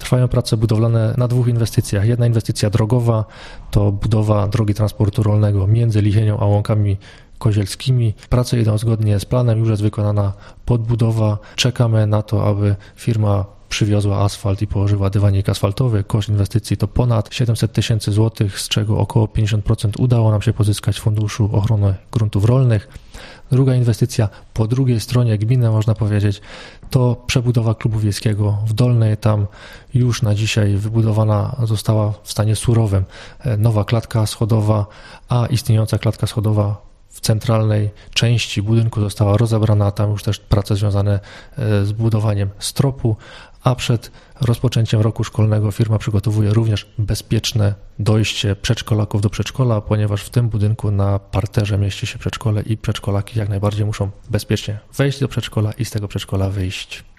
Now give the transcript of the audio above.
Trwają prace budowlane na 2 inwestycjach. Jedna inwestycja drogowa to budowa drogi transportu rolnego między Lichienią a Łąkami Kozielskimi. Prace idą zgodnie z planem, już jest wykonana podbudowa. Czekamy na to, aby firma przywiozła asfalt i położyła dywanik asfaltowy. Koszt inwestycji to ponad 700 000 złotych, z czego około 50% udało nam się pozyskać z Funduszu Ochrony Gruntów Rolnych. Druga inwestycja po drugiej stronie gminy, można powiedzieć, to przebudowa klubu wiejskiego w Dolnej. Tam już na dzisiaj wybudowana została w stanie surowym nowa klatka schodowa, a istniejąca klatka schodowa w centralnej części budynku została rozebrana. Tam już też prace związane z budowaniem stropu, a przed rozpoczęciem roku szkolnego firma przygotowuje również bezpieczne dojście przedszkolaków do przedszkola, ponieważ w tym budynku na parterze mieści się przedszkole i przedszkolaki jak najbardziej muszą bezpiecznie wejść do przedszkola i z tego przedszkola wyjść.